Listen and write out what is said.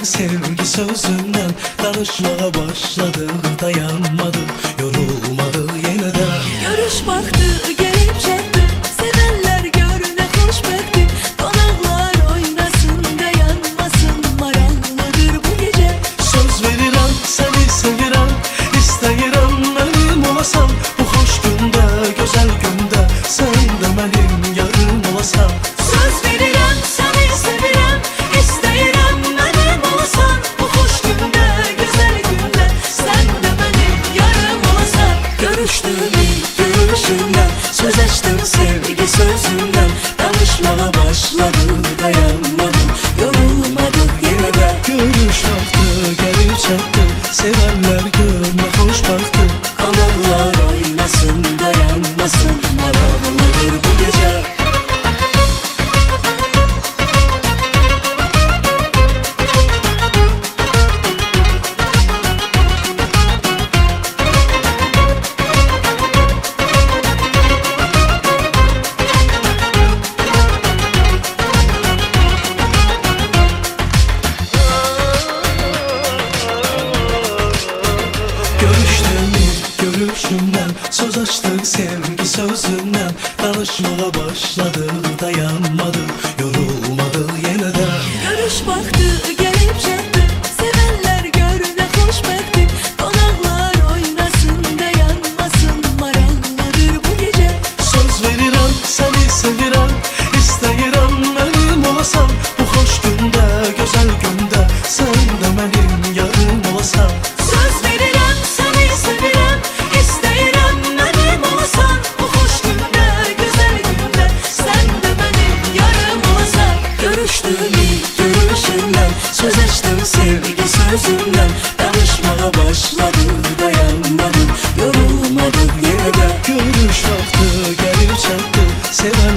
sevgi sözünden, tanışmaya başladı, dayanmadı, yorulmadı yeniden. Görüş vakti gelip çattı, sevenler görüne hoşbetti. Konaklar oynasın, dayanmasın, marallıdır bu gece. Söz verirəm, seni sevirəm, istəyirəm mənim olasan. Bu hoş günde, güzel günde, sen de benim yarım olasan. Söz verirəm, seni sevirəm, istəyirəm mənim olasan. Bu hoş günde, güzel günde, sen de benim yarım olasan. Görüştüm ilk görüşümden, söz açtım sevgi sözünden. Tanışmaya başladı, dayanmadım, yorulmadık yine de. Görüş vakti gelip çattı, sevenler gönlüne hoş baktı. Kanallar oynasın, dayanmasın, marallıdır bu gece. Görüşümden, söz açtık sevgi sözünden. Tanışmaya başladı, dayanmadı, yorulmadı yeniden. Görüş vakti gelip çattı, sevenler görüne hoşbetti. Konaklar oynasın, dayanmasın, marallıdır bu gece. Söz verirəm, seni sevirəm, istəyirəm mənim olasan. Bu hoş günde, güzel günde, sen de benim yarım olasan. Söz verirəm, seni sevirəm, istəyirəm mənim olasan. Bu hoş günde, güzel günde, sen de benim yarım olasan. Görüştüm ilk görüşümden, söz açtım sevgi sözünden. Tanışmaya başladı, dayanmadım, yorulmadık yine de. Görüş vakti gelip çattı, seven